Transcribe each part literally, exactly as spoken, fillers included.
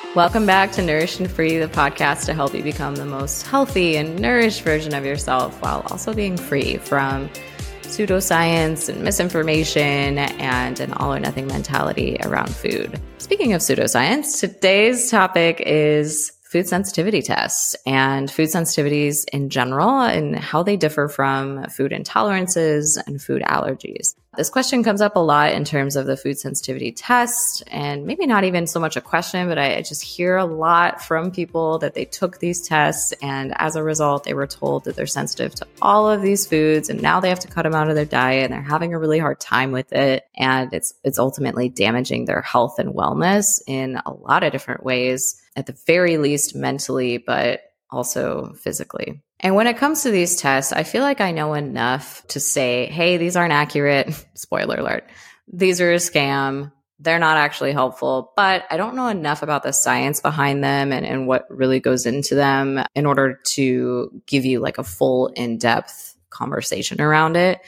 Welcome back to Nourished and Free, the podcast to help you become the most healthy and nourished version of yourself while also being free from pseudoscience and misinformation and an all or nothing mentality around food. Speaking of pseudoscience, today's topic is food sensitivity tests and food sensitivities in general and how they differ from food intolerances and food allergies. This question comes up a lot in terms of the food sensitivity test, and maybe not even so much a question, but I just hear a lot from people that they took these tests and as a result, they were told that they're sensitive to all of these foods and now they have to cut them out of their diet and they're having a really hard time with it. And it's, it's ultimately damaging their health and wellness in a lot of different ways, at the very least mentally, but also physically. And when it comes to these tests, I feel like I know enough to say, hey, these aren't accurate. Spoiler alert. These are a scam. They're not actually helpful, but I don't know enough about the science behind them and, and what really goes into them in order to give you like a full in-depth conversation around it.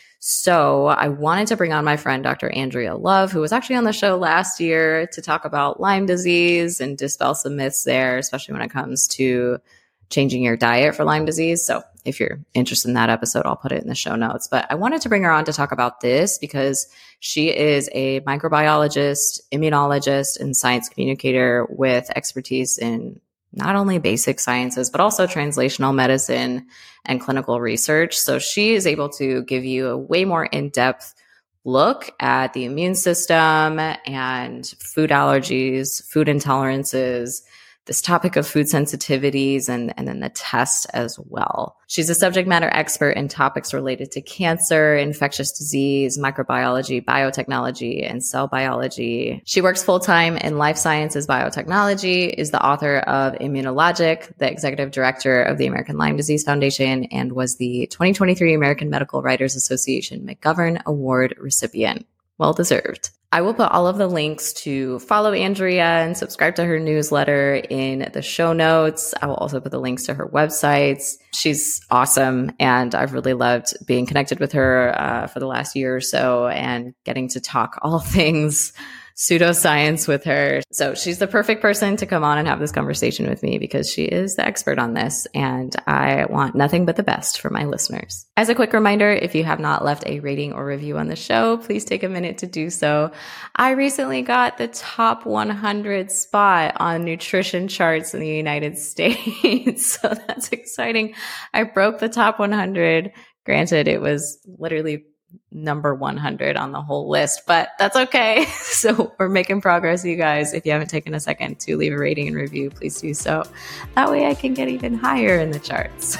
So I wanted to bring on my friend, Doctor Andrea Love, who was actually on the show last year to talk about Lyme disease and dispel some myths there, especially when it comes to changing your diet for Lyme disease. So if you're interested in that episode, I'll put it in the show notes. But I wanted to bring her on to talk about this because she is a microbiologist, immunologist, and science communicator with expertise in not only basic sciences, but also translational medicine and clinical research. So she is able to give you a way more in-depth look at the immune system and food allergies, food intolerances, this topic of food sensitivities, and, and then the test as well. She's a subject matter expert in topics related to cancer, infectious disease, microbiology, biotechnology, and cell biology. She works full-time in life sciences biotechnology, is the author of Immunologic, the executive director of the American Lyme Disease Foundation, and was the twenty twenty-three American Medical Writers Association McGovern Award recipient. Well deserved. I will put all of the links to follow Andrea and subscribe to her newsletter in the show notes. I will also put the links to her websites. She's awesome, and I've really loved being connected with her uh, for the last year or so and getting to talk all things pseudoscience with her. So she's the perfect person to come on and have this conversation with me because she is the expert on this, and I want nothing but the best for my listeners. As a quick reminder, if you have not left a rating or review on the show, please take a minute to do so. I recently got the top one hundred spot on nutrition charts in the United States, so that's exciting. I broke the top one hundred. Granted, it was literally number one hundred on the whole list, but that's okay. So we're making progress, you guys. If you haven't taken a second to leave a rating and review, please do so. That way I can get even higher in the charts.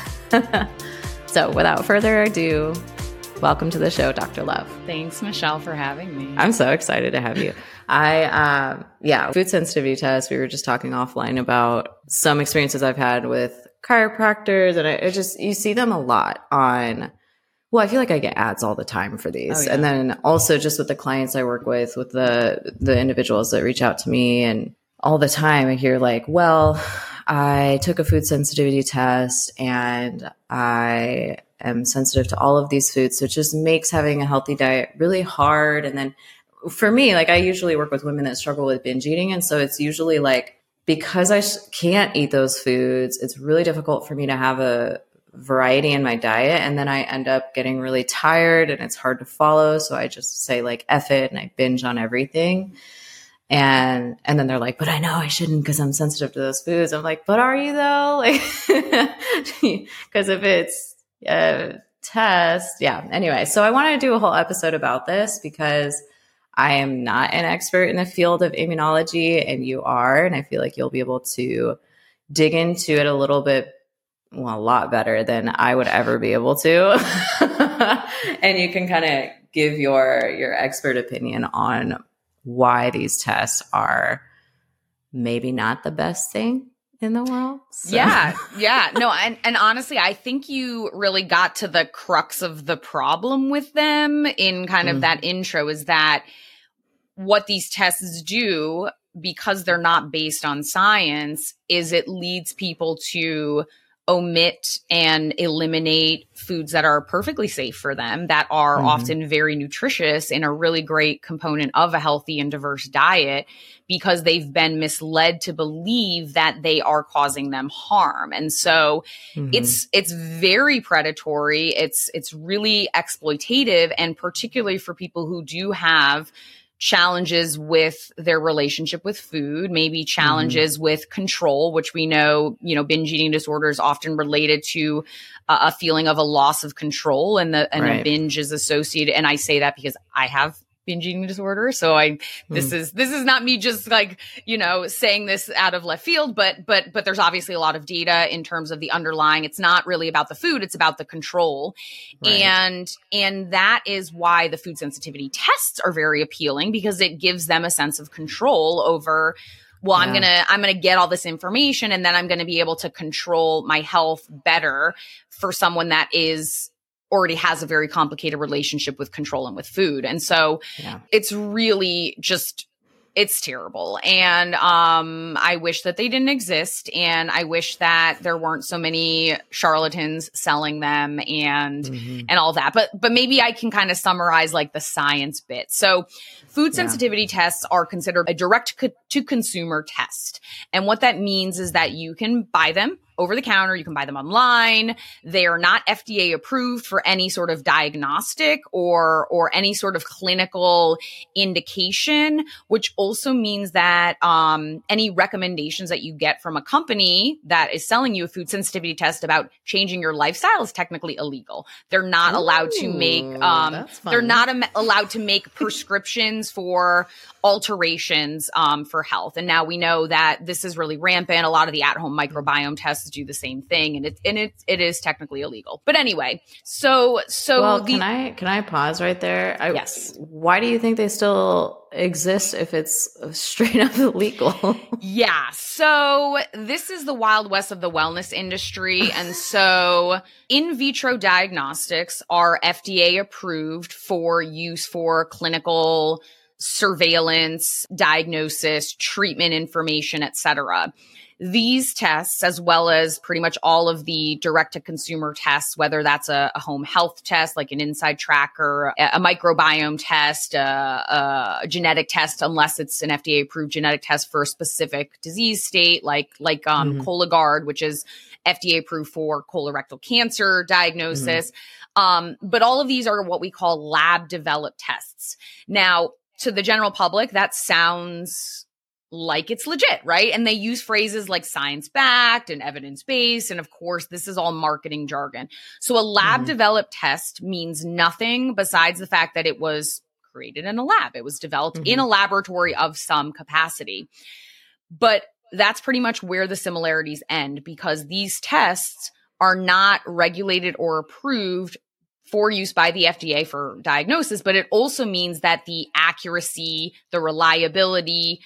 So without further ado, welcome to the show, Doctor Love. Thanks, Michelle, for having me. I'm so excited to have you. I, uh, yeah, food sensitivity tests. We were just talking offline about some experiences I've had with chiropractors, and I, I just, you see them a lot on Well, I feel like I get ads all the time for these. Oh, yeah. And then also just with the clients I work with, with the the individuals that reach out to me, and all the time I hear like, well, I took a food sensitivity test and I am sensitive to all of these foods. So it just makes having a healthy diet really hard. And then for me, like I usually work with women that struggle with binge eating. And so it's usually like, because I can't eat those foods, it's really difficult for me to have a variety in my diet, and then I end up getting really tired and it's hard to follow. So I just say like F it and I binge on everything. And and then they're like, but I know I shouldn't because I'm sensitive to those foods. I'm like, but are you though? Like, because if it's a test, yeah. Anyway, so I wanted to do a whole episode about this because I am not an expert in the field of immunology, and you are, and I feel like you'll be able to dig into it a little bit, well, a lot better than I would ever be able to. And you can kind of give your your expert opinion on why these tests are maybe not the best thing in the world. So. Yeah. Yeah. No, and, and honestly, I think you really got to the crux of the problem with them in kind of mm. that intro, is that what these tests do, because they're not based on science, is it leads people to omit and eliminate foods that are perfectly safe for them, that are mm-hmm. often very nutritious and a really great component of a healthy and diverse diet, because they've been misled to believe that they are causing them harm. And so mm-hmm. it's it's very predatory. It's it's really exploitative, and particularly for people who do have challenges with their relationship with food, maybe challenges mm-hmm. with control, which we know, you know, binge eating disorder is often related to uh, a feeling of a loss of control, and the and right. a binge is associated. And I say that because I have binge eating disorder. So I, this mm. is, this is not me just like, you know, saying this out of left field, but, but, but there's obviously a lot of data in terms of the underlying. It's not really about the food. It's about the control. Right. And, and that is why the food sensitivity tests are very appealing, because it gives them a sense of control over, well, yeah. I'm going to, I'm going to get all this information, and then I'm going to be able to control my health better for someone that is already has a very complicated relationship with control and with food. And so yeah. it's really just, it's terrible. And um, I wish that they didn't exist. And I wish that there weren't so many charlatans selling them and, mm-hmm. and all that. But, but maybe I can kind of summarize like the science bit. So food yeah. sensitivity tests are considered a direct co- to consumer test. And what that means is that you can buy them over the counter. You can buy them online. They are not F D A approved for any sort of diagnostic or, or any sort of clinical indication, which also means that, um, any recommendations that you get from a company that is selling you a food sensitivity test about changing your lifestyle is technically illegal. They're not Ooh, allowed to make, um, they're not am- allowed to make prescriptions for alterations, um, for health. And now we know that this is really rampant. A lot of the at-home microbiome tests do the same thing, and it and it it is technically illegal. But anyway, so so well, the, can I can I pause right there? I, yes. Why do you think they still exist if it's straight up illegal? Yeah. So this is the Wild West of the wellness industry, and so in vitro diagnostics are F D A approved for use for clinical surveillance, diagnosis, treatment information, et cetera. These tests, as well as pretty much all of the direct-to-consumer tests, whether that's a, a home health test like an Inside Tracker, a, a microbiome test, a, a genetic test, unless it's an F D A-approved genetic test for a specific disease state, like like um, mm-hmm. Cologuard, which is F D A-approved for colorectal cancer diagnosis. Mm-hmm. Um, but all of these are what we call lab-developed tests. Now, to the general public, that sounds like it's legit, right? And they use phrases like science-backed and evidence-based. And of course, this is all marketing jargon. So a lab-developed mm-hmm. test means nothing besides the fact that it was created in a lab. It was developed mm-hmm. in a laboratory of some capacity. But that's pretty much where the similarities end, because these tests are not regulated or approved for use by the F D A for diagnosis, but it also means that the accuracy, the reliability,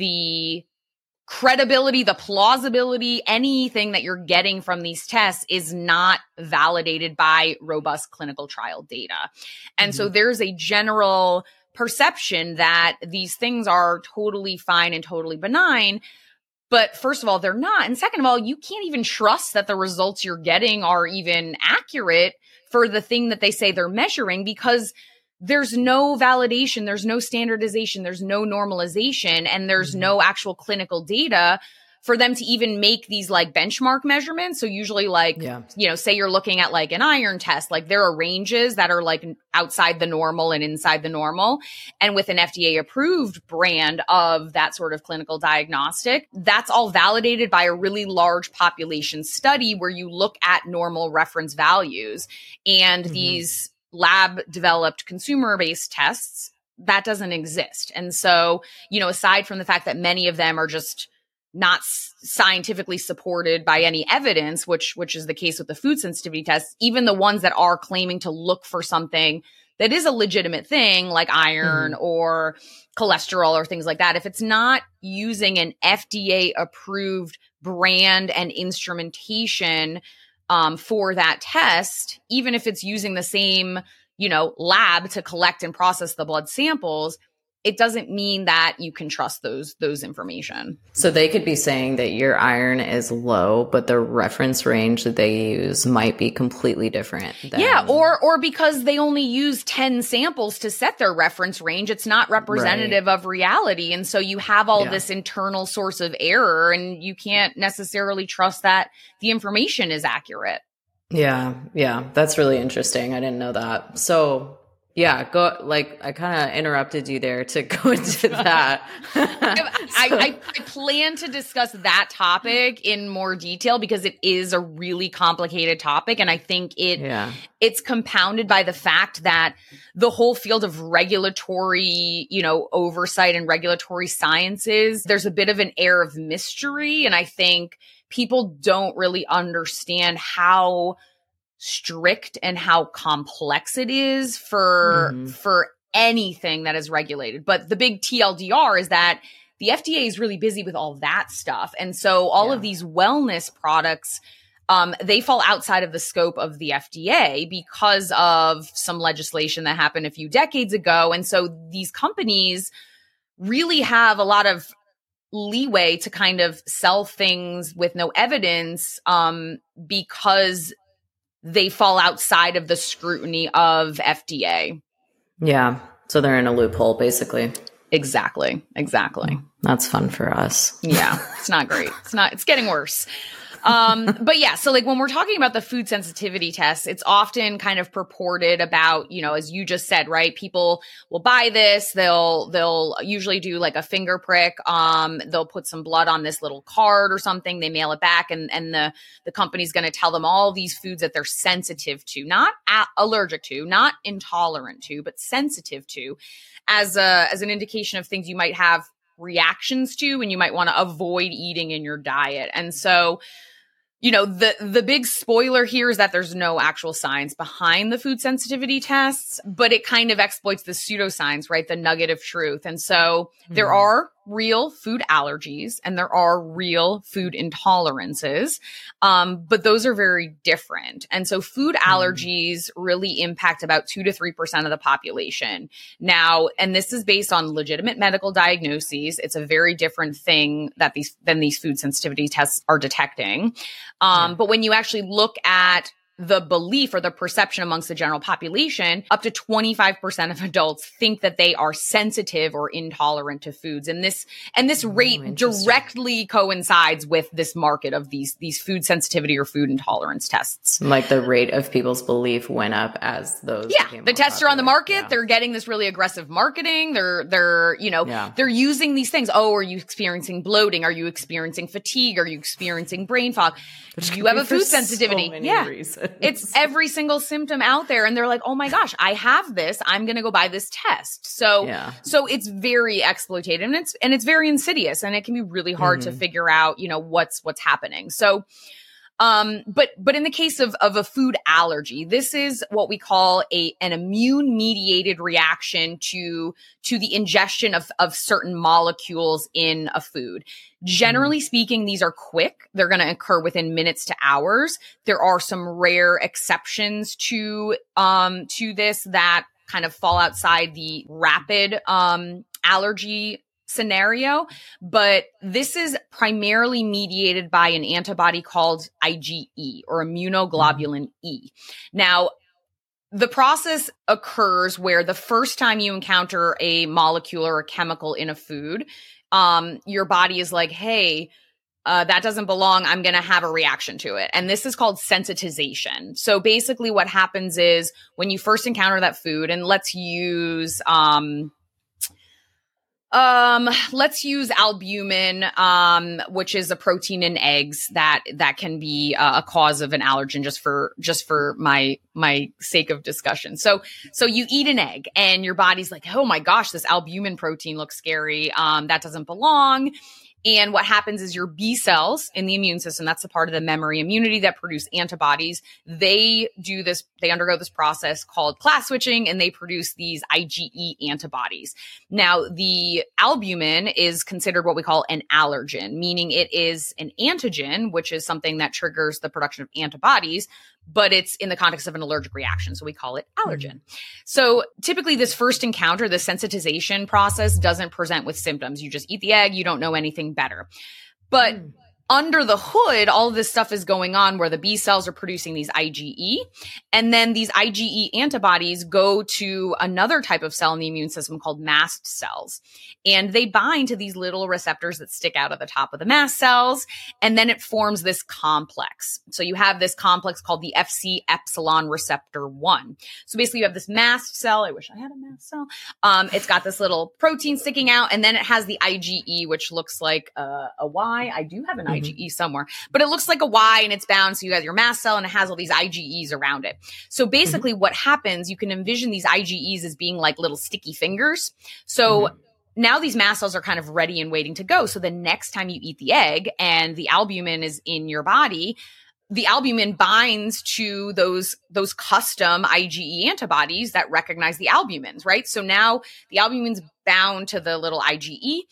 the credibility, the plausibility, anything that you're getting from these tests is not validated by robust clinical trial data. And mm-hmm. so there's a general perception that these things are totally fine and totally benign. But first of all, they're not. And second of all, you can't even trust that the results you're getting are even accurate for the thing that they say they're measuring, because there's no validation, there's no standardization, there's no normalization, and there's mm-hmm. no actual clinical data for them to even make these like benchmark measurements. So usually like, yeah. you know, say you're looking at like an iron test, like there are ranges that are like outside the normal and inside the normal. And with an F D A approved brand of that sort of clinical diagnostic, that's all validated by a really large population study where you look at normal reference values. And mm-hmm. these lab developed consumer based tests, that doesn't exist. And so, you know, aside from the fact that many of them are just not s- scientifically supported by any evidence, which which is the case with the food sensitivity tests, even the ones that are claiming to look for something that is a legitimate thing like iron mm-hmm. or cholesterol or things like that, if it's not using an F D A approved brand and instrumentation um, for that test, even if it's using the same, you know, lab to collect and process the blood samples, it doesn't mean that you can trust those those information. So they could be saying that your iron is low, but the reference range that they use might be completely different. Than- yeah, or or because they only use ten samples to set their reference range, it's not representative right. of reality. And so you have all yeah. this internal source of error, and you can't necessarily trust that the information is accurate. Yeah, yeah, that's really interesting. I didn't know that. So yeah, go like I kind of interrupted you there to go into that. so. I, I, I plan to discuss that topic in more detail because it is a really complicated topic, and I think it yeah. it's compounded by the fact that the whole field of regulatory, you know, oversight and regulatory sciences, there's a bit of an air of mystery, and I think people don't really understand how strict and how complex it is for mm-hmm. for anything that is regulated. But the big T L D R is that the F D A is really busy with all that stuff. And so all yeah. of these wellness products, um, they fall outside of the scope of the F D A because of some legislation that happened a few decades ago. And so these companies really have a lot of leeway to kind of sell things with no evidence um, because they fall outside of the scrutiny of F D A. Yeah. So they're in a loophole, basically. Exactly. Exactly. That's fun for us. Yeah. It's not great. It's not, it's getting worse. Um, but yeah, so like when we're talking about the food sensitivity tests, it's often kind of purported about, you know, as you just said, right? People will buy this. They'll, they'll usually do like a finger prick. Um, they'll put some blood on this little card or something. They mail it back, and, and the, the company's going to tell them all these foods that they're sensitive to, not a- allergic to, not intolerant to, but sensitive to, as a, as an indication of things you might have reactions to and you might want to avoid eating in your diet. And so, you know, the, the big spoiler here is that there's no actual science behind the food sensitivity tests, but it kind of exploits the pseudoscience, right? The nugget of truth. And so mm-hmm. there are real food allergies and there are real food intolerances. Um, but those are very different. And so food mm-hmm. allergies really impact about two to three percent of the population. Now, and this is based on legitimate medical diagnoses. It's a very different thing that these, than these food sensitivity tests are detecting. Um, yeah. But when you actually look at the belief or the perception amongst the general population, up to twenty-five percent of adults think that they are sensitive or intolerant to foods. And this, and this rate oh, directly coincides with this market of these, these food sensitivity or food intolerance tests. Like the rate of people's belief went up as those. Yeah. The tests popular. Are on the market. Yeah. They're getting this really aggressive marketing. They're, they're, you know, yeah. they're using these things. Oh, are you experiencing bloating? Are you experiencing fatigue? Are you experiencing brain fog? Do you have a food sensitivity? So yeah. reasons. It's every single symptom out there. And they're like, oh my gosh, I have this. I'm going to go buy this test. So, yeah. so it's very exploitative and it's, and it's very insidious, and it can be really hard mm-hmm. to figure out, you know, what's, what's happening. So, um, but, but in the case of, of a food allergy, this is what we call a, an immune mediated reaction to, to the ingestion of, of certain molecules in a food. Generally mm. speaking, these are quick. They're going to occur within minutes to hours. There are some rare exceptions to, um, to this that kind of fall outside the rapid, um, allergy scenario, but this is primarily mediated by an antibody called IgE or immunoglobulin E. Now, the process occurs where the first time you encounter a molecule or a chemical in a food, um, your body is like, hey, uh, that doesn't belong. I'm going to have a reaction to it. And this is called sensitization. So basically what happens is when you first encounter that food, and let's use, um, Um, let's use albumin, um, which is a protein in eggs that, that can be uh, a cause of an allergen, just for, just for my, my sake of discussion. So, so you eat an egg and your body's like, oh my gosh, this albumin protein looks scary. Um, that doesn't belong. And what happens is your B cells in the immune system, that's the part of the memory immunity that produce antibodies. They do this, they undergo this process called class switching, and they produce these IgE antibodies. Now, the albumin is considered what we call an allergen, meaning it is an antigen, which is something that triggers the production of antibodies, but it's in the context of an allergic reaction. So we call it allergen. Mm-hmm. So typically this first encounter, the sensitization process doesn't present with symptoms. You just eat the egg, you don't know anything better. But mm. under the hood, all of this stuff is going on where the B cells are producing these IgE, and then these IgE antibodies go to another type of cell in the immune system called mast cells. And they bind to these little receptors that stick out of the top of the mast cells, and then it forms this complex. So you have this complex called the Fc epsilon receptor one. So basically you have this mast cell. I wish I had a mast cell. Um, it's got this little protein sticking out, and then it has the IgE, which looks like a, a Y. I do have an mm-hmm. IgE somewhere, but it looks like a Y and it's bound. So you have your mast cell and it has all these IgEs around it. So basically mm-hmm. what happens, you can envision these IgEs as being like little sticky fingers. So mm-hmm. now these mast cells are kind of ready and waiting to go. So the next time you eat the egg and the albumin is in your body, the albumin binds to those, those custom IgE antibodies that recognize the albumins, right? So now the albumin's bound to the little IgE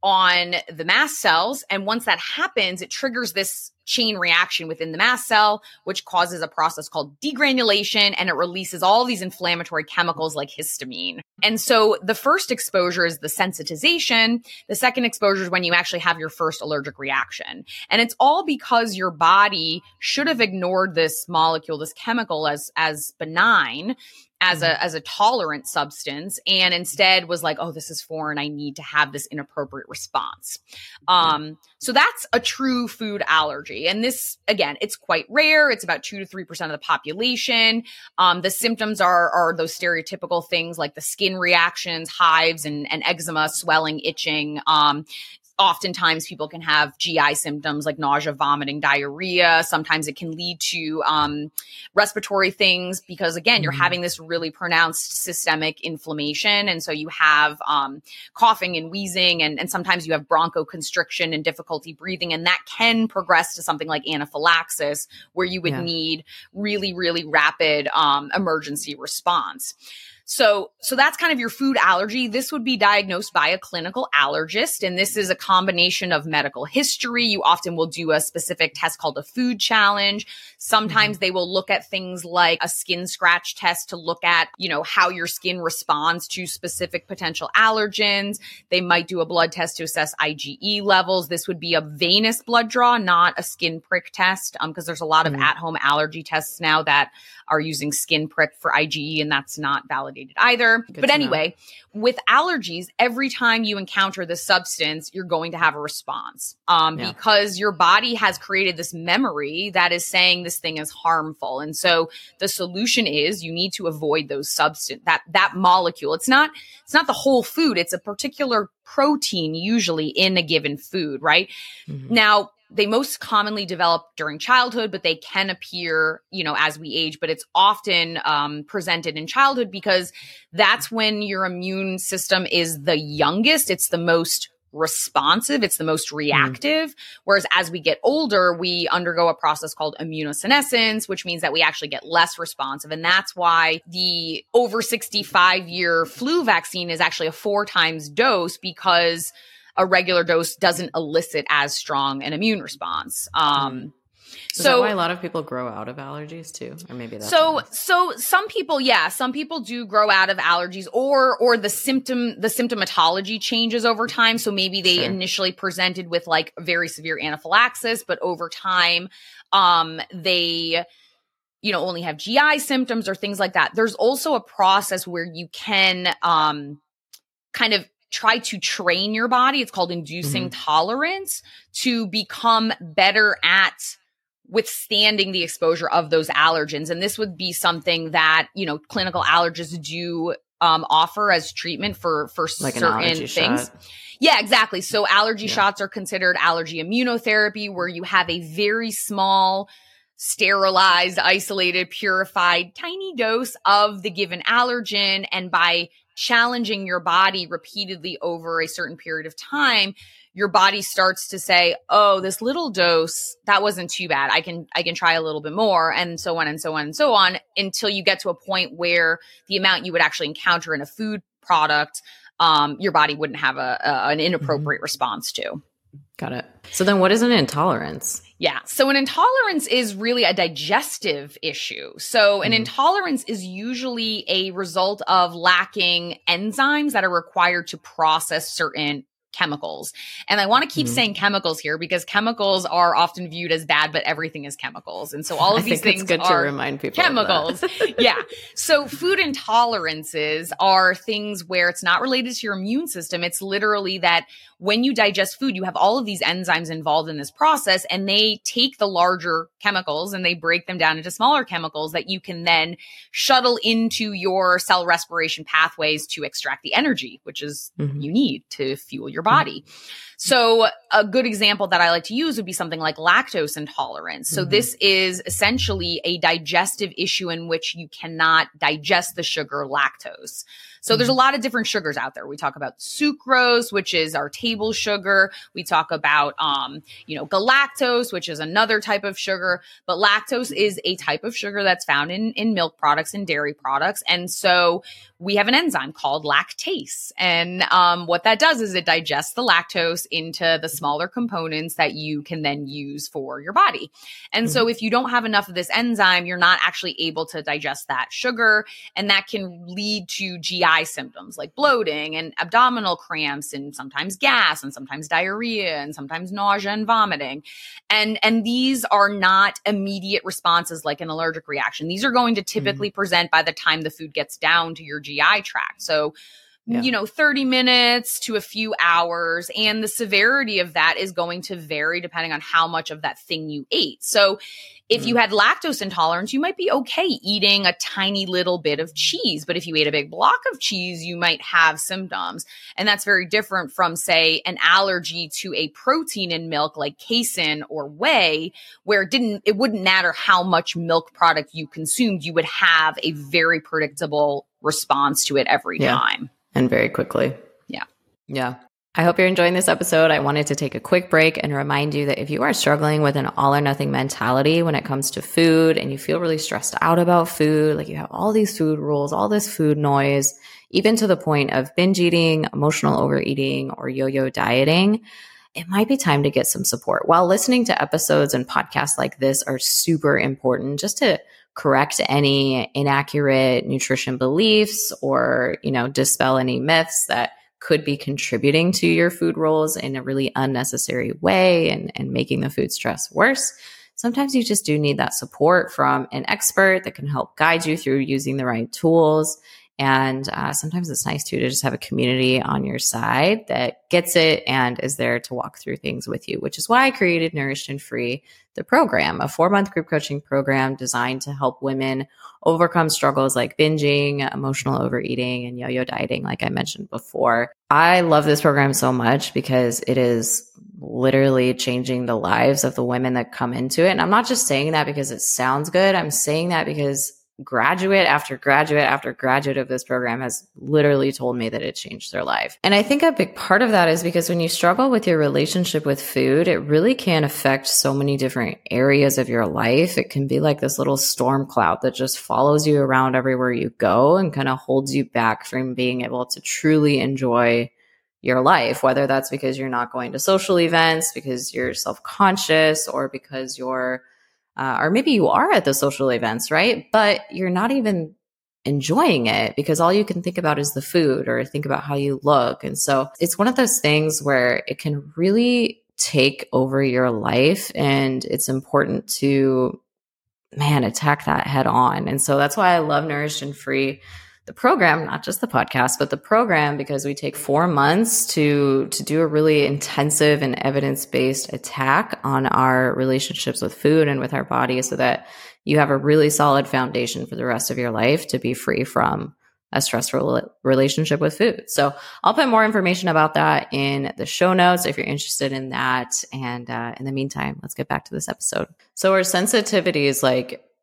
on the mast cells. And once that happens, it triggers this chain reaction within the mast cell, which causes a process called degranulation, and it releases all these inflammatory chemicals like histamine. And so the first exposure is the sensitization. The second exposure is when you actually have your first allergic reaction. And it's all because your body should have ignored this molecule, this chemical as, as benign, as a, as a tolerant substance, and instead was like, oh, this is foreign. I need to have this inappropriate response. Um, so that's a true food allergy. And this, again, it's quite rare. It's about two to three percent of the population. Um, the symptoms are, are those stereotypical things like the skin reactions, hives and, and eczema, swelling, itching. Um, Oftentimes people can have G I symptoms like nausea, vomiting, diarrhea. Sometimes it can lead to um, respiratory things because, again, you're mm-hmm. having this really pronounced systemic inflammation. And so you have um, coughing and wheezing, and, and sometimes you have bronchoconstriction and difficulty breathing. And that can progress to something like anaphylaxis, where you would yeah. need really, really rapid um, emergency response. So, so that's kind of your food allergy. This would be diagnosed by a clinical allergist. And this is a combination of medical history. You often will do a specific test called a food challenge. Sometimes mm-hmm. they will look at things like a skin scratch test to look at, you know, how your skin responds to specific potential allergens. They might do a blood test to assess IgE levels. This would be a venous blood draw, not a skin prick test, um, because there's a lot mm-hmm. of at-home allergy tests now that are using skin prick for IgE, and that's not validated either. Good but anyway, know. With allergies, every time you encounter this substance, you're going to have a response um, yeah. because your body has created this memory that is saying this thing is harmful. And so the solution is you need to avoid those substance, that, that molecule. It's not, it's not the whole food. It's a particular protein usually in a given food, right? Mm-hmm. Now, they most commonly develop during childhood, but they can appear, you know, as we age, but it's often um, presented in childhood because that's when your immune system is the youngest. It's the most responsive. It's the most reactive. Mm. Whereas as we get older, we undergo a process called immunosenescence, which means that we actually get less responsive. And that's why the over sixty-five year flu vaccine is actually a four times dose, because a regular dose doesn't elicit as strong an immune response. Um, Is so that why a lot of people grow out of allergies too? Or maybe that's so, nice. so some people, yeah, some people do grow out of allergies, or, or the symptom, the symptomatology changes over time. So maybe they sure. initially presented with like very severe anaphylaxis, but over time, um, they, you know, only have G I symptoms or things like that. There's also a process where you can, um, kind of try to train your body. It's called inducing mm-hmm. tolerance to become better at withstanding the exposure of those allergens. And this would be something that, you know, clinical allergists do um, offer as treatment for, for like certain things. Shot. Yeah, exactly. So allergy yeah. shots are considered allergy immunotherapy, where you have a very small, sterilized, isolated, purified, tiny dose of the given allergen. And by challenging your body repeatedly over a certain period of time, your body starts to say, oh, this little dose, that wasn't too bad. I can, I can try a little bit more, and so on and so on and so on, until you get to a point where the amount you would actually encounter in a food product, um, your body wouldn't have a, a an inappropriate mm-hmm. response to. Got it. So then what is an intolerance? Yeah. So an intolerance is really a digestive issue. So an mm. intolerance is usually a result of lacking enzymes that are required to process certain chemicals. And I want to keep mm. saying chemicals here because chemicals are often viewed as bad, but everything is chemicals. And so all of I these think things it's good are to remind people chemicals. Yeah. So food intolerances are things where it's not related to your immune system. It's literally that when you digest food, you have all of these enzymes involved in this process, and they take the larger chemicals and they break them down into smaller chemicals that you can then shuttle into your cell respiration pathways to extract the energy, which is mm-hmm. you need to fuel your body. Mm-hmm. So a good example that I like to use would be something like lactose intolerance. So mm-hmm. this is essentially a digestive issue in which you cannot digest the sugar lactose. So mm-hmm. there's a lot of different sugars out there. We talk about sucrose, which is our table sugar. We talk about, um, you know, galactose, which is another type of sugar. But lactose is a type of sugar that's found in, in milk products and dairy products. And so we have an enzyme called lactase. And um, what that does is it digests the lactose into the smaller components that you can then use for your body. And mm-hmm. so if you don't have enough of this enzyme, you're not actually able to digest that sugar. And that can lead to G I symptoms like bloating and abdominal cramps and sometimes gas and sometimes diarrhea and sometimes nausea and vomiting. And, and these are not immediate responses like an allergic reaction. These are going to typically mm-hmm. present by the time the food gets down to your G I tract. So Yeah. you know, thirty minutes to a few hours. And the severity of that is going to vary depending on how much of that thing you ate. So if mm. you had lactose intolerance, you might be okay eating a tiny little bit of cheese. But if you ate a big block of cheese, you might have symptoms. And that's very different from, say, an allergy to a protein in milk like casein or whey, where it didn't, it wouldn't matter how much milk product you consumed. You would have a very predictable response to it every yeah. time. And very quickly. Yeah. Yeah. I hope you're enjoying this episode. I wanted to take a quick break and remind you that if you are struggling with an all or nothing mentality when it comes to food and you feel really stressed out about food, like you have all these food rules, all this food noise, even to the point of binge eating, emotional overeating, or yo-yo dieting, it might be time to get some support. While listening to episodes and podcasts like this are super important just to correct any inaccurate nutrition beliefs or, you know, dispel any myths that could be contributing to your food rules in a really unnecessary way and, and making the food stress worse. Sometimes you just do need that support from an expert that can help guide you through using the right tools. And uh, sometimes it's nice too to just have a community on your side that gets it and is there to walk through things with you, which is why I created Nourished and Free, the program, a four-month group coaching program designed to help women overcome struggles like binging, emotional overeating, and yo-yo dieting, like I mentioned before. I love this program so much because it is literally changing the lives of the women that come into it. And I'm not just saying that because it sounds good. I'm saying that because graduate after graduate after graduate of this program has literally told me that it changed their life. And I think a big part of that is because when you struggle with your relationship with food, it really can affect so many different areas of your life. It can be like this little storm cloud that just follows you around everywhere you go and kind of holds you back from being able to truly enjoy your life, whether that's because you're not going to social events, because you're self-conscious, or because you're Uh, or maybe you are at the social events, right? But you're not even enjoying it because all you can think about is the food or think about how you look. And so it's one of those things where it can really take over your life, and it's important to, man, attack that head on. And so that's why I love Nourished and Free, the program, not just the podcast, but the program, because we take four months to, to do a really intensive and evidence-based attack on our relationships with food and with our body so that you have a really solid foundation for the rest of your life to be free from a stressful relationship with food. So I'll put more information about that in the show notes if you're interested in that. And uh, in the meantime, let's get back to this episode. So our sensitivity is like,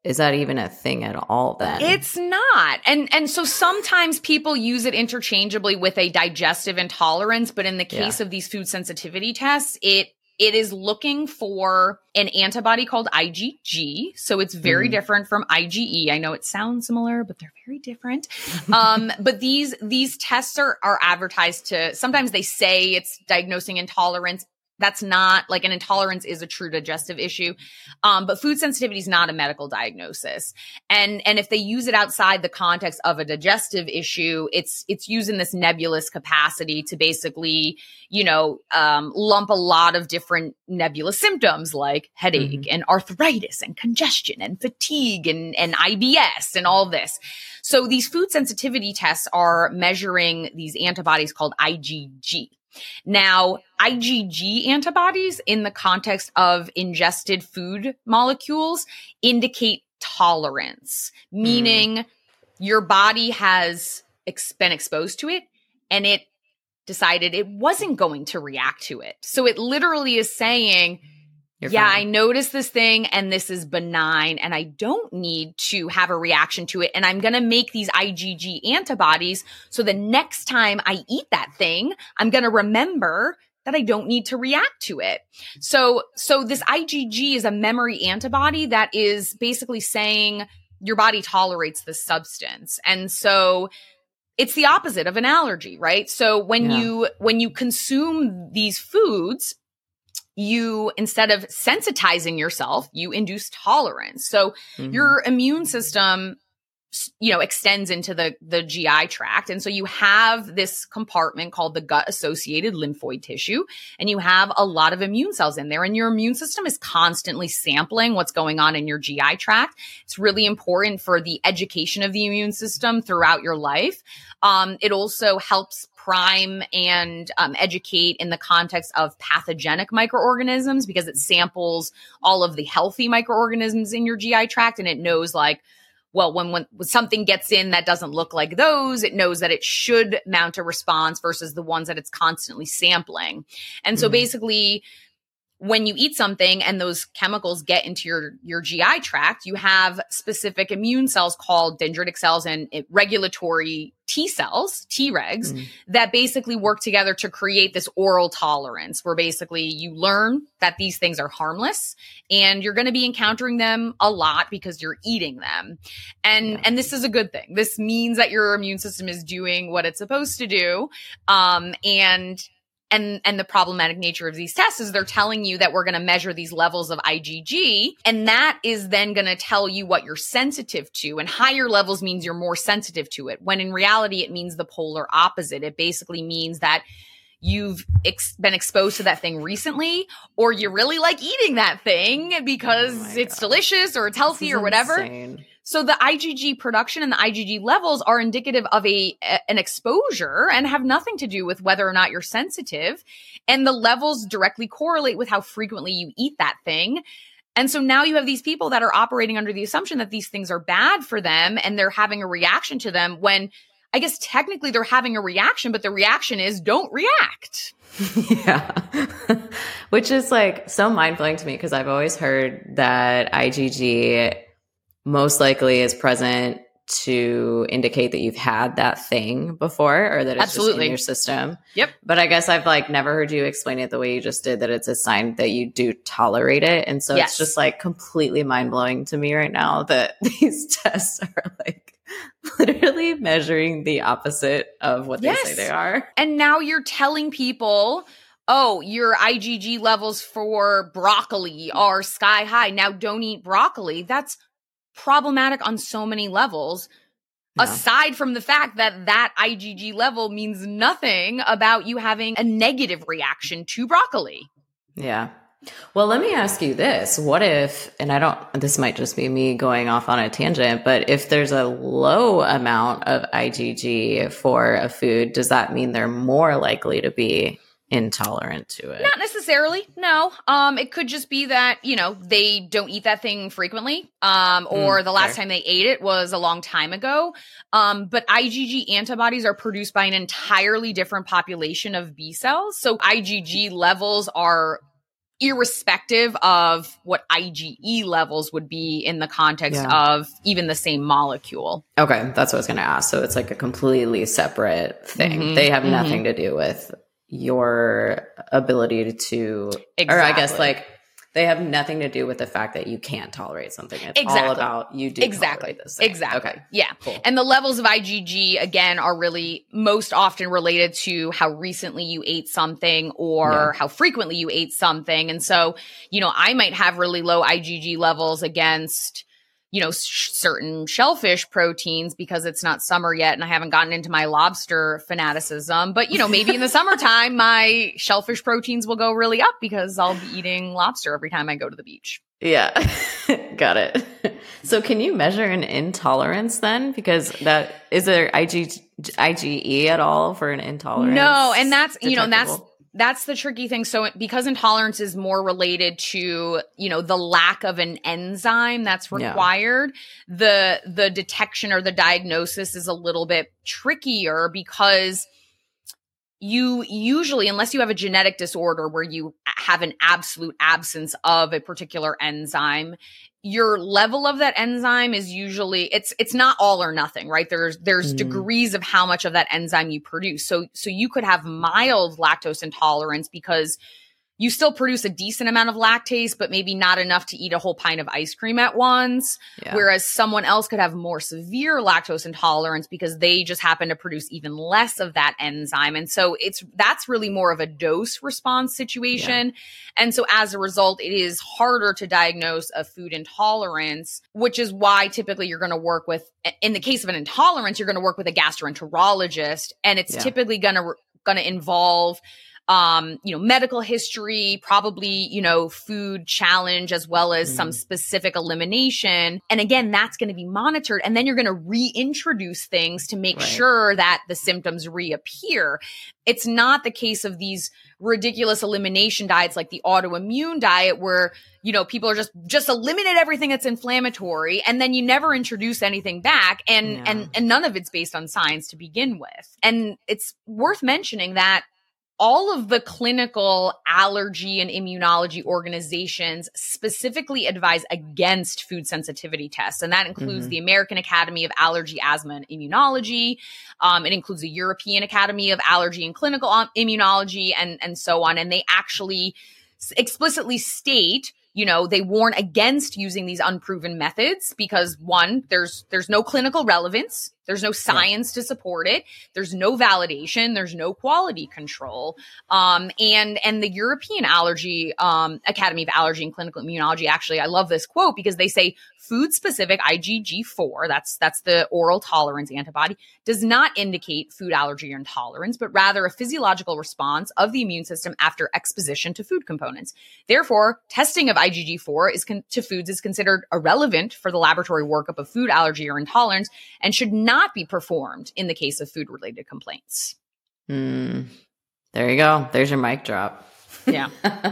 is that even a thing at all then? It's not. And and so sometimes people use it interchangeably with a digestive intolerance, but in the case yeah. of these food sensitivity tests, it it is looking for an antibody called I G G. So it's very mm. different from I G E. I know it sounds similar, but they're very different. um, but these these tests are are advertised to, sometimes they say it's diagnosing intolerance. That's not, like, an intolerance is a true digestive issue. Um, but food sensitivity is not a medical diagnosis. And, and if they use it outside the context of a digestive issue, it's, it's used in this nebulous capacity to basically, you know, um, lump a lot of different nebulous symptoms like headache mm-hmm. and arthritis and congestion and fatigue and, and I B S and all this. So these food sensitivity tests are measuring these antibodies called I G G. Now, I G G antibodies in the context of ingested food molecules indicate tolerance, meaning mm. your body has ex- been exposed to it and it decided it wasn't going to react to it. So it literally is saying, You're yeah, fine. I noticed this thing and this is benign and I don't need to have a reaction to it. And I'm going to make these I G G antibodies so the next time I eat that thing, I'm going to remember that I don't need to react to it. So, so this I G G is a memory antibody that is basically saying your body tolerates this substance. And so it's the opposite of an allergy, right? So when yeah. you, when you consume these foods, you, instead of sensitizing yourself, you induce tolerance. So mm-hmm. your immune system, you know, extends into the, the G I tract. And so you have this compartment called the gut-associated lymphoid tissue, and you have a lot of immune cells in there. And your immune system is constantly sampling what's going on in your G I tract. It's really important for the education of the immune system throughout your life. Um, it also helps prime and um, educate in the context of pathogenic microorganisms because it samples all of the healthy microorganisms in your G I tract, and it knows, like, well, when, when something gets in that doesn't look like those, it knows that it should mount a response versus the ones that it's constantly sampling. And so mm. basically, when you eat something and those chemicals get into your, your G I tract, you have specific immune cells called dendritic cells and it, regulatory T cells, Tregs, mm. that basically work together to create this oral tolerance where basically you learn that these things are harmless and you're going to be encountering them a lot because you're eating them. And, yeah. and this is a good thing. This means that your immune system is doing what it's supposed to do. Um, and And and the problematic nature of these tests is they're telling you that we're going to measure these levels of I G G, and that is then going to tell you what you're sensitive to. And higher levels means you're more sensitive to it, when in reality, it means the polar opposite. It basically means that you've ex- been exposed to that thing recently, or you really like eating that thing because oh it's God. delicious or it's healthy or whatever. Insane. So the I G G production and the I G G levels are indicative of a, a an exposure and have nothing to do with whether or not you're sensitive. And the levels directly correlate with how frequently you eat that thing. And so now you have these people that are operating under the assumption that these things are bad for them and they're having a reaction to them when I guess technically they're having a reaction, but the reaction is don't react. Yeah. Which is like so mind-blowing to me because I've always heard that I G G most likely is present to indicate that you've had that thing before or that it's Absolutely. just in your system. Yep. But I guess I've like never heard you explain it the way you just did, that it's a sign that you do tolerate it. And so yes. it's just like completely mind blowing to me right now that these tests are like literally measuring the opposite of what yes. they say they are. And now you're telling people, oh, your I G G levels for broccoli are sky high. Now don't eat broccoli. That's problematic on so many levels, yeah. aside from the fact that that I G G level means nothing about you having a negative reaction to broccoli. Yeah. Well, let me ask you this. What if, and I don't, this might just be me going off on a tangent, but if there's a low amount of I G G for a food, does that mean they're more likely to be intolerant to it? Not necessarily. No. Um, it could just be that, you know, they don't eat that thing frequently. Um, or mm, the last fair. time they ate it was a long time ago. Um, but I G G antibodies are produced by an entirely different population of B cells. So I G G levels are irrespective of what IgE levels would be in the context Yeah. of even the same molecule. Okay, that's what I was going to ask. So it's like a completely separate thing. Mhm, They have mhm. nothing to do with your ability to, or I guess Exactly. like they have nothing to do with the fact that you can't tolerate something. It's all Exactly. about you do Exactly. tolerate this thing. Exactly. Okay. Yeah. Cool. And the levels of IgG, again, are really most often related to how recently you ate something or Yeah. how frequently you ate something. And so, you know, I might have really low IgG levels against, you know, sh- certain shellfish proteins because it's not summer yet and I haven't gotten into my lobster fanaticism. But, you know, maybe in the summertime, my shellfish proteins will go really up because I'll be eating lobster every time I go to the beach. Yeah. Got it. So can you measure an intolerance then? Because that is there IG, IgE at all for an intolerance? No, and that's, you know, that's detectable? that's the tricky thing. So because intolerance is more related to, you know, the lack of an enzyme that's Yeah. required, the the detection or the diagnosis is a little bit trickier because you usually, unless you have a genetic disorder where you have an absolute absence of a particular enzyme, your level of that enzyme is usually it's it's not all or nothing, right? There's there's Mhm. degrees of how much of that enzyme you produce. So so you could have mild lactose intolerance because you still produce a decent amount of lactase, but maybe not enough to eat a whole pint of ice cream at once. Yeah. Whereas someone else could have more severe lactose intolerance because they just happen to produce even less of that enzyme. And so it's, that's really more of a dose response situation. And so as a result, it is harder to diagnose a food intolerance, which is why typically you're going to work with, in the case of an intolerance, you're going to work with a gastroenterologist, and it's Yeah. typically going to, going to involve um, you know, medical history, probably, you know, food challenge, as well as Mm. some specific elimination. And again, that's going to be monitored. And then you're going to reintroduce things to make Right. sure that the symptoms reappear. It's not the case of these ridiculous elimination diets like the autoimmune diet where, you know, people are just, just eliminate everything that's inflammatory. And then you never introduce anything back. And, Yeah. and, and none of it's based on science to begin with. And it's worth mentioning that all of the clinical allergy and immunology organizations specifically advise against food sensitivity tests. And that includes Mhm. the American Academy of Allergy, Asthma, and Immunology. Um, it includes the European Academy of Allergy and Clinical Immunology, and, and so on. And they actually s- explicitly state, you know, they warn against using these unproven methods because one, there's, there's no clinical relevance. There's no science to support it. There's no validation. There's no quality control. Um, and, and the European Allergy, um, Academy of Allergy and Clinical Immunology, actually, I love this quote because they say food specific I G G four, that's, that's the oral tolerance antibody, does not indicate food allergy or intolerance, but rather a physiological response of the immune system after exposition to food components. Therefore, testing of I G G four is con- to foods is considered irrelevant for the laboratory workup of food allergy or intolerance and should not be performed in the case of food-related complaints. Mm. There you go. There's your mic drop. Yeah.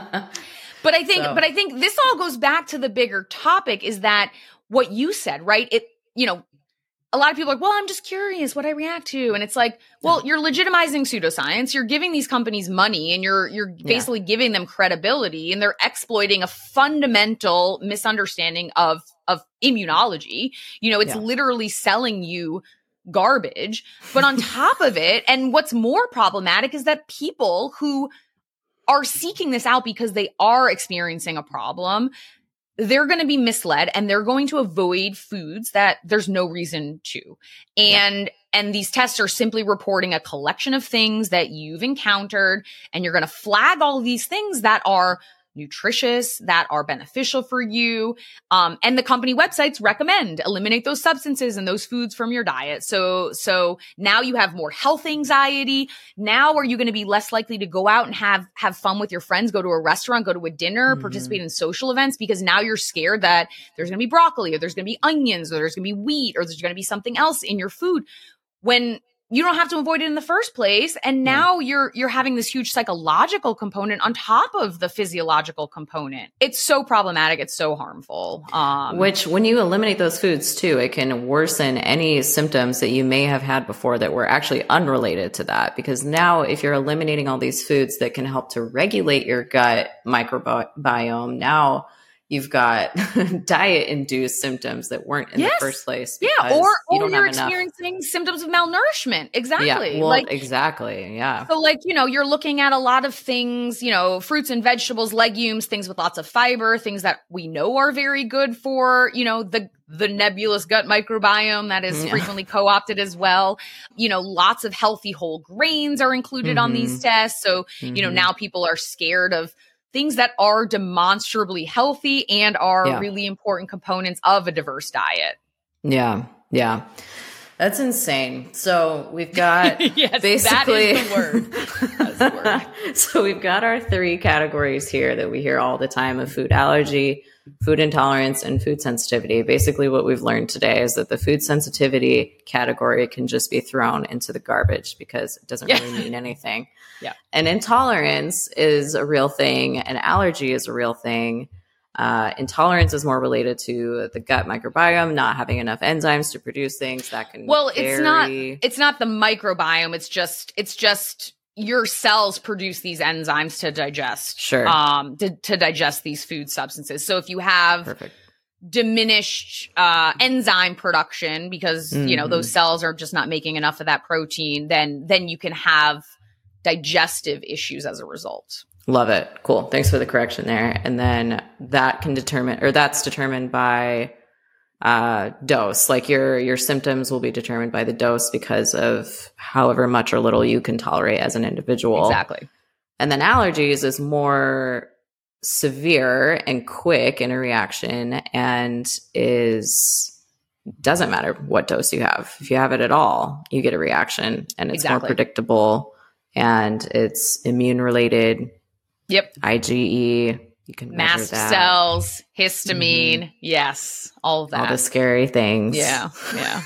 But I think, So- but I think this all goes back to the bigger topic is that what you said, right? It, you know, a lot of people are like, well, I'm just curious what I react to. And it's like, well, you're legitimizing pseudoscience. You're giving these companies money and you're, you're basically giving them credibility, and they're exploiting a fundamental misunderstanding of, of immunology. You know, it's Yeah. literally selling you garbage. But on top of it, and what's more problematic is that people who are seeking this out because they are experiencing a problem, they're going to be misled and they're going to avoid foods that there's no reason to. And, yeah. and these tests are simply reporting a collection of things that you've encountered, and you're going to flag all of these things that are nutritious, that are beneficial for you. Um, and the company websites recommend eliminate those substances and those foods from your diet. So, so now you have more health anxiety. Now are you going to be less likely to go out and have, have fun with your friends, go to a restaurant, go to a dinner, mm-hmm. participate in social events, because now you're scared that there's going to be broccoli, or there's going to be onions, or there's going to be wheat, or there's going to be something else in your food. When you don't have to avoid it in the first place. And now yeah. you're, you're having this huge psychological component on top of the physiological component. It's so problematic. It's so harmful. Um, Which when you eliminate those foods too, it can worsen any symptoms that you may have had before that were actually unrelated to that. Because now if you're eliminating all these foods that can help to regulate your gut microbiome, now you've got diet-induced symptoms that weren't in yes. the first place. Yeah, or, or you you're experiencing enough. symptoms of malnourishment. Exactly. Yeah, well, like, exactly, yeah. So like, you know, you're looking at a lot of things, you know, fruits and vegetables, legumes, things with lots of fiber, things that we know are very good for, you know, the the nebulous gut microbiome that is yeah. frequently co-opted as well. You know, lots of healthy whole grains are included mm-hmm. on these tests. So, mm-hmm. you know, now people are scared of things that are demonstrably healthy and are yeah. really important components of a diverse diet. Yeah. Yeah. That's insane. So we've got yes, basically that is the word. That's the word. So we've got our three categories here that we hear all the time of food allergy, food intolerance, and food sensitivity. Basically what we've learned today is that the food sensitivity category can just be thrown into the garbage because it doesn't yeah. really mean anything. Yeah. And intolerance is a real thing, and allergy is a real thing. Uh, intolerance is more related to the gut microbiome not having enough enzymes to produce things that can. Well, vary. it's not. It's not the microbiome. It's just. It's just your cells produce these enzymes to digest. Sure. Um, to, to digest these food substances. So if you have Perfect. diminished uh, enzyme production because mm-hmm. you know those cells are just not making enough of that protein, then then you can have digestive issues as a result. Love it. Cool. Thanks for the correction there. And then that can determine, or that's determined by uh, dose. Like your your symptoms will be determined by the dose because of however much or little you can tolerate as an individual. Exactly. And then allergies is more severe and quick in a reaction and is doesn't matter what dose you have. If you have it at all, you get a reaction and it's exactly. more predictable and it's immune related. Yep. IgE, you can measure mast that. cells, histamine. Mm-hmm. Yes. All of that. All the scary things. Yeah. Yeah.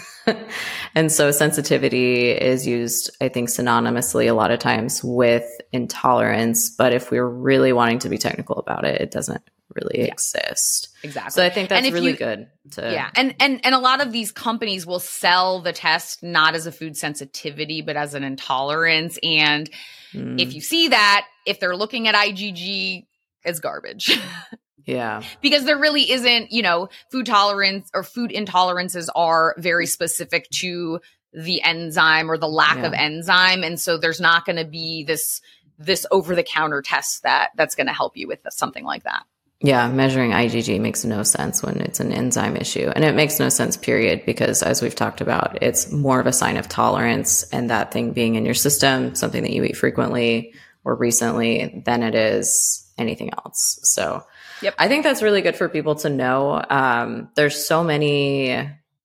And so sensitivity is used, I think, synonymously a lot of times with intolerance. But if we're really wanting to be technical about it, it doesn't really yeah. exist. Exactly. So I think that's really you, good. To, yeah. And, and, and a lot of these companies will sell the test not as a food sensitivity, but as an intolerance. And mm. if you see that, if they're looking at IgG, it's garbage. Yeah. Because there really isn't, you know, food tolerance or food intolerances are very specific to the enzyme or the lack yeah. of enzyme. And so there's not going to be this, this over the counter test that that's going to help you with something like that. Yeah. Measuring IgG makes no sense when it's an enzyme issue, and it makes no sense, period, because as we've talked about, it's more of a sign of tolerance and that thing being in your system, something that you eat frequently or recently, than it is anything else. So yep. I think that's really good for people to know. Um, there's so many,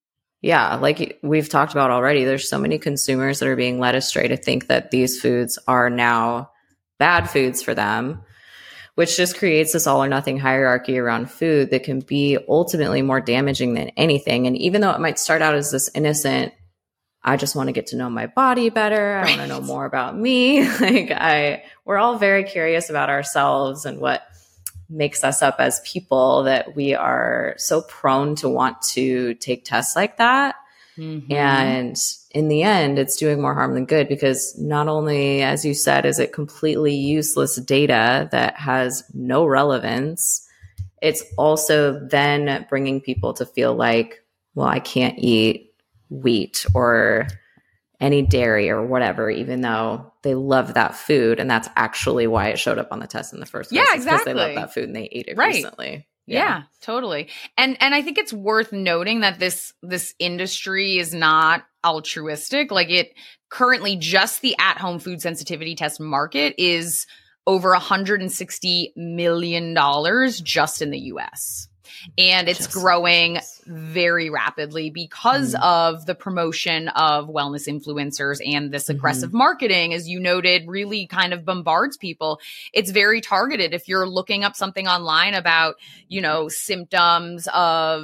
yeah, like we've talked about already, there's so many consumers that are being led astray to think that these foods are now bad foods for them, which just creates this all or nothing hierarchy around food that can be ultimately more damaging than anything. And even though it might start out as this innocent, I just want to get to know my body better. I right. want to know more about me. Like I, we're all very curious about ourselves and what makes us up as people, that we are so prone to want to take tests like that. Mm-hmm. And in the end, it's doing more harm than good, because not only, as you said, is it completely useless data that has no relevance, it's also then bringing people to feel like, well, I can't eat wheat or any dairy or whatever, even though they love that food. And that's actually why it showed up on the test in the first place. Yeah, exactly. Because they love that food and they ate it right. recently. Yeah. yeah, totally. And and I think it's worth noting that this this industry is not altruistic. Like it currently, just the at-home food sensitivity test market is over one hundred sixty million dollars just in the U S. And it's Just growing very rapidly because mm-hmm. of the promotion of wellness influencers and this aggressive mm-hmm. marketing, as you noted, really kind of bombards people. It's very targeted. If you're looking up something online about, you know, symptoms of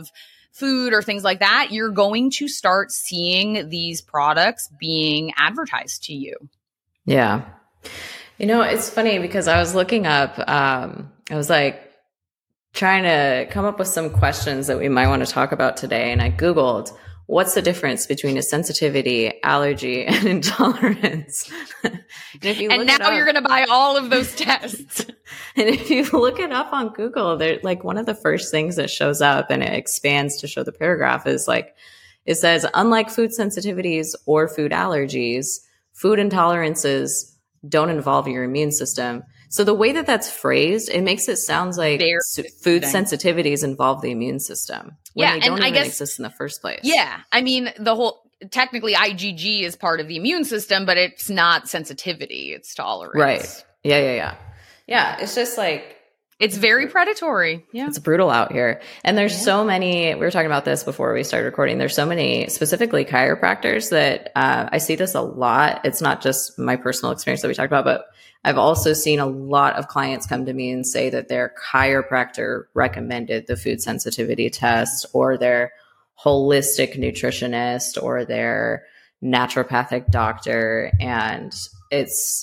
food or things like that, you're going to start seeing these products being advertised to you. Yeah. You know, it's funny because I was looking up, um, I was like trying to come up with some questions that we might want to talk about today. And I Googled, what's the difference between a sensitivity, allergy, and intolerance? and if you and now up, you're going to buy all of those tests. And if you look it up on Google, they're like one of the first things that shows up, and it expands to show the paragraph, is like, it says, unlike food sensitivities or food allergies, food intolerances don't involve your immune system. So the way that that's phrased, it makes it sound like Very food sensitivities involve the immune system when yeah, they don't and even I guess, exist in the first place. Yeah. I mean, the whole, technically I G G is part of the immune system, but it's not sensitivity, it's tolerance. Right. Yeah, yeah, yeah. Yeah, it's just like, it's very predatory. Yeah. It's brutal out here. And there's yeah. so many, we were talking about this before we started recording. There's so many specifically chiropractors that uh, I see this a lot. It's not just my personal experience that we talked about, but I've also seen a lot of clients come to me and say that their chiropractor recommended the food sensitivity test, or their holistic nutritionist, or their naturopathic doctor. And it's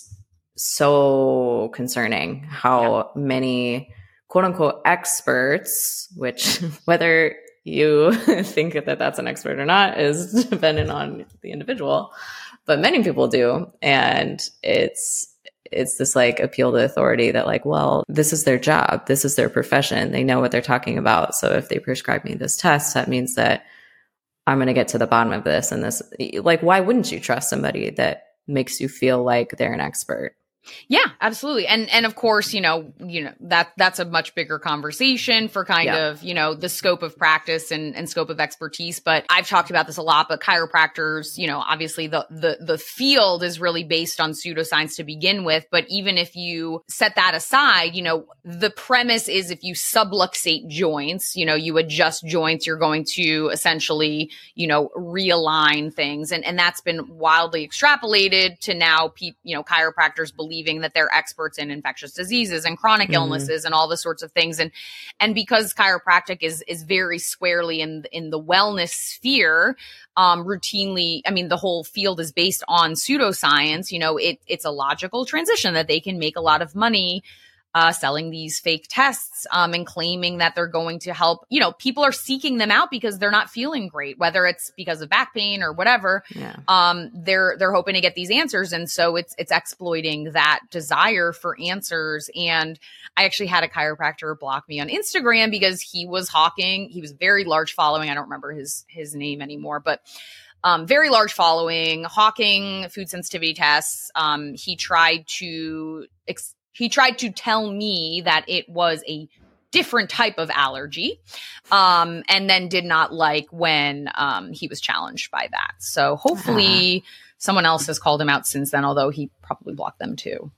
so concerning how yeah. many quote unquote experts, which whether you think that that's an expert or not is dependent on the individual, but many people do. And it's, it's this like appeal to authority that like, well, this is their job. This is their profession. They know what they're talking about. So if they prescribe me this test, that means that I'm going to get to the bottom of this. And this, like, why wouldn't you trust somebody that makes you feel like they're an expert? Yeah, absolutely. And, and of course, you know, you know, that, that's a much bigger conversation for kind yeah. of, you know, the scope of practice and, and scope of expertise. But I've talked about this a lot, but chiropractors, you know, obviously the, the, the field is really based on pseudoscience to begin with. But even if you set that aside, you know, the premise is if you subluxate joints, you know, you adjust joints, you're going to essentially, you know, realign things. And, and that's been wildly extrapolated to now, pe- you know, chiropractors believe that they're experts in infectious diseases and chronic mm-hmm. illnesses and all the sorts of things. And, and because chiropractic is, is very squarely in, in the wellness sphere, um, routinely, I mean, the whole field is based on pseudoscience, you know, it, it's a logical transition that they can make a lot of money Uh, selling these fake tests um, and claiming that they're going to help. You know, people are seeking them out because they're not feeling great, whether it's because of back pain or whatever. Yeah. Um, they're they're hoping to get these answers, and so it's it's exploiting that desire for answers. And I actually had a chiropractor block me on Instagram because he was hawking. He was very large following. I don't remember his his name anymore, but. Um, very large following, hawking food sensitivity tests. Um, he tried to ex- he tried to tell me that it was a different type of allergy, um, and then did not like when um, he was challenged by that. So hopefully uh-huh. someone else has called him out since then, although he probably blocked them too.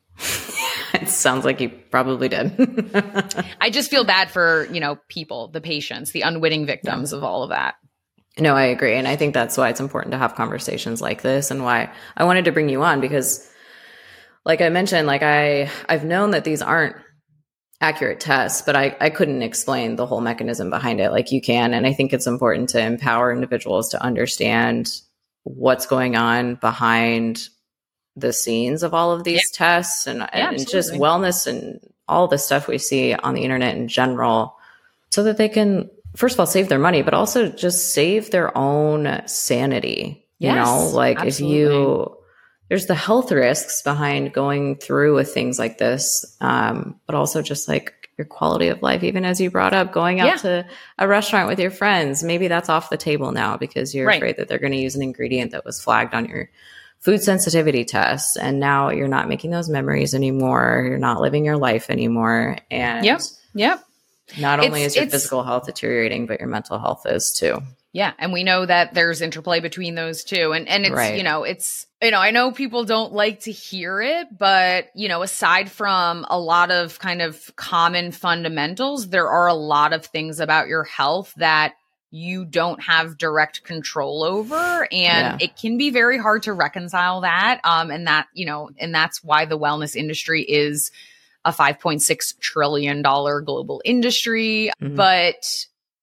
It sounds like he probably did. I just feel bad for, you know, people, the patients, the unwitting victims yeah. of all of that. No, I agree. And I think that's why it's important to have conversations like this, and why I wanted to bring you on, because like I mentioned, like I, I've known that these aren't accurate tests, but I, I couldn't explain the whole mechanism behind it like you can. And I think it's important to empower individuals to understand what's going on behind the scenes of all of these yeah. tests and, yeah, and just wellness and all the stuff we see on the internet in general, so that they can, first of all, save their money, but also just save their own sanity. You yes, know, like absolutely. If you, there's the health risks behind going through with things like this, um, but also just like your quality of life, even as you brought up going out yeah. to a restaurant with your friends. Maybe that's off the table now because you're right. afraid that they're going to use an ingredient that was flagged on your food sensitivity test. And now you're not making those memories anymore. You're not living your life anymore. And yep. Yep. not only it's, is your physical health deteriorating, but your mental health is too. Yeah. And we know that there's interplay between those two. And, and it's, right. you know, it's, you know, I know people don't like to hear it, but, you know, aside from a lot of kind of common fundamentals, there are a lot of things about your health that you don't have direct control over. And yeah. it can be very hard to reconcile that. Um, and that, you know, and that's why the wellness industry is a five point six trillion dollars global industry. Mm-hmm. But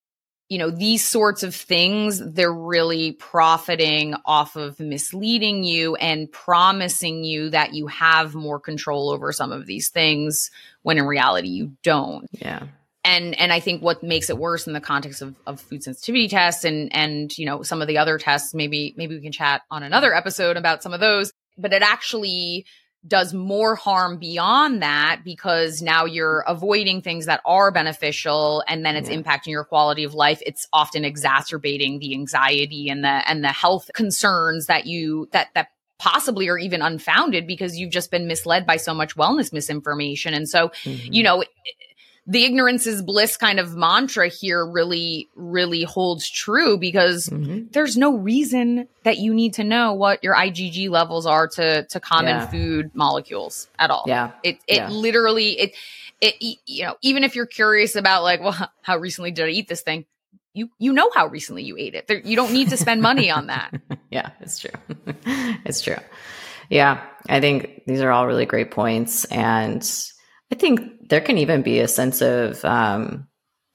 you know, these sorts of things, they're really profiting off of misleading you and promising you that you have more control over some of these things when in reality you don't. Yeah. And and I think what makes it worse in the context of, of food sensitivity tests and and, you know, some of the other tests, maybe maybe we can chat on another episode about some of those, but it actually does more harm beyond that because now you're avoiding things that are beneficial and then it's yeah. impacting your quality of life. It's often exacerbating the anxiety and the and the health concerns that you that that possibly are even unfounded because you've just been misled by so much wellness misinformation. And so, mm-hmm. you know, the ignorance is bliss kind of mantra here really, really holds true because mm-hmm. there's no reason that you need to know what your I G G levels are to, to common yeah. food molecules at all. Yeah. It, it yeah. literally, it, it, you know, even if you're curious about like, well, how recently did I eat this thing? You, you know how recently you ate it. There, you don't need to spend money on that. Yeah, it's true. It's true. Yeah. I think these are all really great points. And I think there can even be a sense of, um,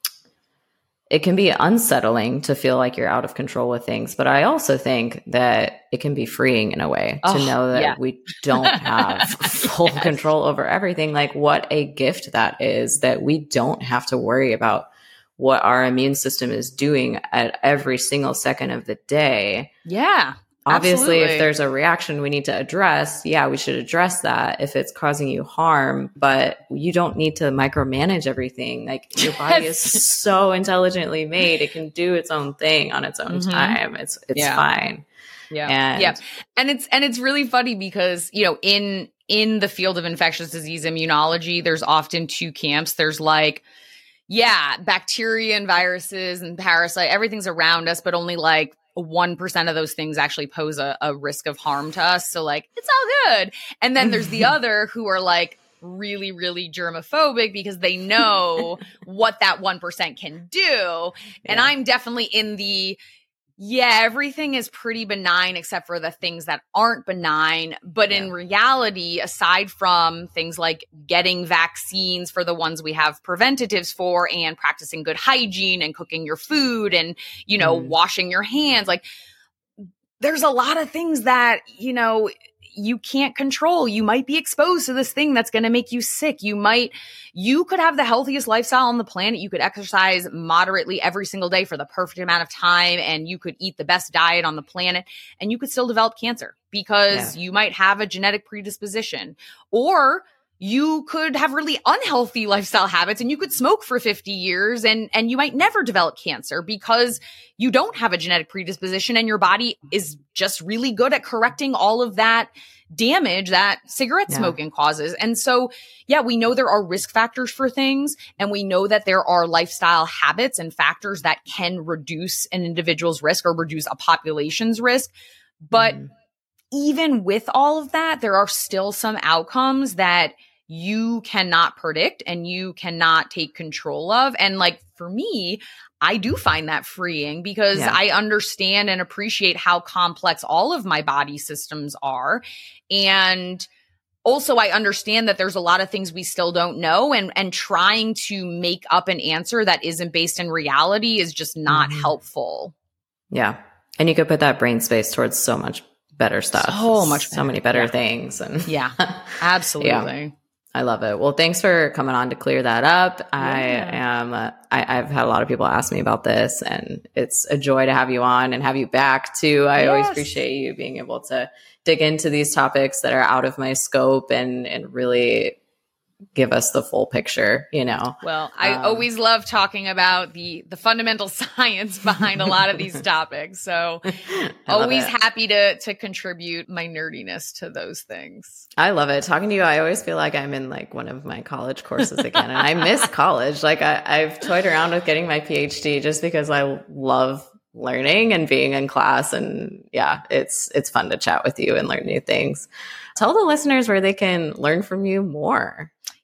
it can be unsettling to feel like you're out of control with things. But I also think that it can be freeing in a way to oh, know that yeah. we don't have full yes. control over everything. Like what a gift that is, that we don't have to worry about what our immune system is doing at every single second of the day. Yeah. Obviously, absolutely. If there's a reaction we need to address, yeah, we should address that if it's causing you harm, but you don't need to micromanage everything. Like your body is so intelligently made. It can do its own thing on its own mm-hmm. time. It's, it's yeah. fine. Yeah. And yeah. And it's, and it's really funny because, you know, in, in the field of infectious disease immunology, there's often two camps. There's like, yeah, bacteria and viruses and parasite, everything's around us, but only like one percent of those things actually pose a, a risk of harm to us. So like, it's all good. And then there's the other who are like really, really germophobic because they know what that one percent can do. Yeah. And I'm definitely in the, yeah, everything is pretty benign except for the things that aren't benign. But yeah. in reality, aside from things like getting vaccines for the ones we have preventatives for and practicing good hygiene and cooking your food and, you know, mm. washing your hands, like there's a lot of things that, you know, you can't control. You might be exposed to this thing that's going to make you sick. You might, you could have the healthiest lifestyle on the planet. You could exercise moderately every single day for the perfect amount of time, and you could eat the best diet on the planet, and you could still develop cancer because yeah. you might have a genetic predisposition, or you could have really unhealthy lifestyle habits and you could smoke for fifty years and, and you might never develop cancer because you don't have a genetic predisposition and your body is just really good at correcting all of that damage that cigarette yeah. smoking causes. And so, yeah, we know there are risk factors for things, and we know that there are lifestyle habits and factors that can reduce an individual's risk or reduce a population's risk. But mm. even with all of that, there are still some outcomes that you cannot predict and you cannot take control of. And like for me, I do find that freeing because yeah. I understand and appreciate how complex all of my body systems are. And also I understand that there's a lot of things we still don't know, and, and trying to make up an answer that isn't based in reality is just not mm-hmm. helpful. Yeah. And you could put that brain space towards so much better stuff. So much better. So many better yeah. things. And yeah, absolutely. yeah. I love it. Well, thanks for coming on to clear that up. Yeah. I am, uh, I, I've had a lot of people ask me about this, and it's a joy to have you on and have you back too. I yes. always appreciate you being able to dig into these topics that are out of my scope and, and really give us the full picture, you know? Well, I um, always love talking about the, the fundamental science behind a lot of these topics. So always happy to, to contribute my nerdiness to those things. I love it. Talking to you, I always feel like I'm in like one of my college courses again, and I miss college. Like I, I've toyed around with getting my PhD just because I love learning and being in class. And yeah, it's, it's fun to chat with you and learn new things. Tell the listeners where they can learn from you more.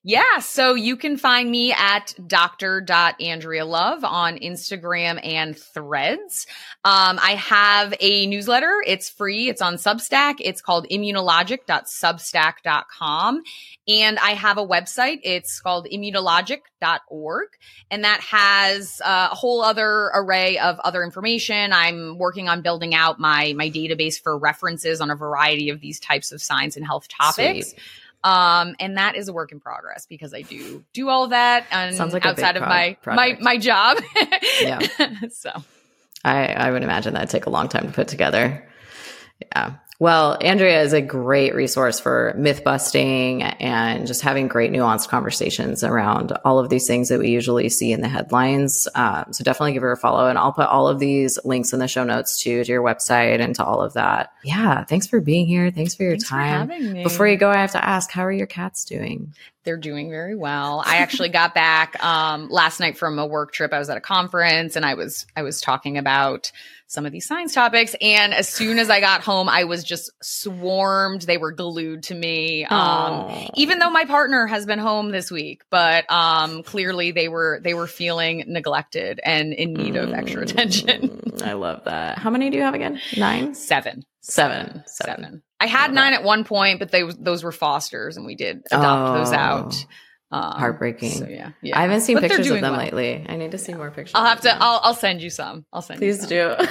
Yeah, so you can find me at doctor dot andrea love on Instagram and Threads. Um, I have a newsletter. It's free. It's on Substack. It's called immunologic dot substack dot com. And I have a website. It's called immunologic dot org. And that has a whole other array of other information. I'm working on building out my, my database for references on a variety of these types of science and health topics. Sweet. Um, and that is a work in progress because I do do all of that and Sounds like outside a big of my, pro- my, my job. Yeah. So I, I would imagine that'd take a long time to put together. Yeah. Well, Andrea is a great resource for myth busting and just having great nuanced conversations around all of these things that we usually see in the headlines. Um, so definitely give her a follow, and I'll put all of these links in the show notes too, to your website and to all of that. Yeah. Thanks for being here. Thanks for your thanks time. For having me. Before you go, I have to ask, how are your cats doing? They're doing very well. I actually got back um, last night from a work trip. I was at a conference and I was I was talking about some of these science topics. And as soon as I got home, I was just swarmed. They were glued to me. Um, even though my partner has been home this week, but um, clearly they were they were feeling neglected and in need of extra attention. I love that. How many do you have again? Nine? Seven. Seven. Seven. Seven. I had nine at one point, but they those were fosters, and we did adopt oh, those out. Um, heartbreaking. So yeah, yeah. I haven't seen but pictures of them well. lately. I need to see yeah. more pictures. I'll have to. I'll, I'll send you some. I'll send. Please you some.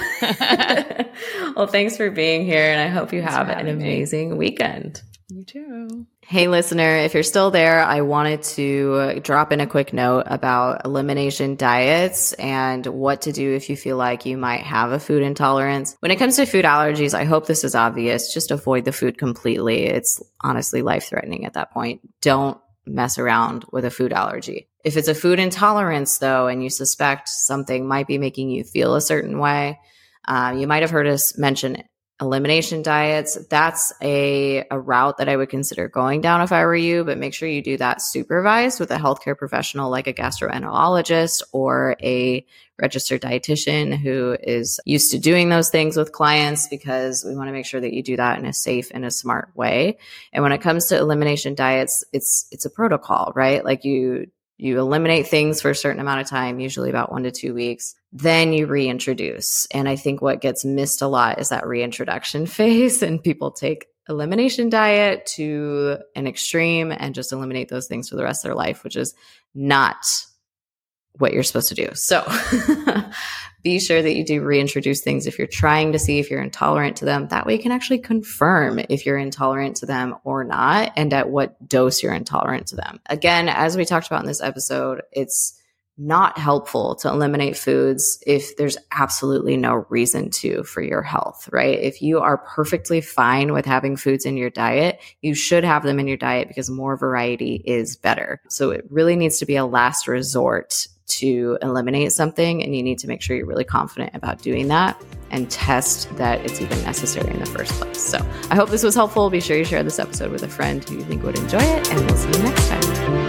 do. Well, thanks for being here, and I hope you thanks have an amazing me. weekend. You too. Hey, listener, if you're still there, I wanted to drop in a quick note about elimination diets and what to do if you feel like you might have a food intolerance. When it comes to food allergies, I hope this is obvious. Just avoid the food completely. It's honestly life-threatening at that point. Don't mess around with a food allergy. If it's a food intolerance, though, and you suspect something might be making you feel a certain way, uh, you might have heard us mention elimination diets. That's a, a route that I would consider going down if I were you, but make sure you do that supervised with a healthcare professional like a gastroenterologist or a registered dietitian who is used to doing those things with clients, because we want to make sure that you do that in a safe and a smart way. And when it comes to elimination diets, it's it's a protocol, right? Like you You eliminate things for a certain amount of time, usually about one to two weeks. Then you reintroduce. And I think what gets missed a lot is that reintroduction phase, and people take elimination diet to an extreme and just eliminate those things for the rest of their life, which is not what you're supposed to do. So be sure that you do reintroduce things if you're trying to see if you're intolerant to them. That way you can actually confirm if you're intolerant to them or not, and at what dose you're intolerant to them. Again, as we talked about in this episode, it's not helpful to eliminate foods if there's absolutely no reason to for your health, right? If you are perfectly fine with having foods in your diet, you should have them in your diet because more variety is better. So it really needs to be a last resort to eliminate something, and you need to make sure you're really confident about doing that and test that it's even necessary in the first place. So I hope this was helpful. Be sure you share this episode with a friend who you think would enjoy it, and we'll see you next time.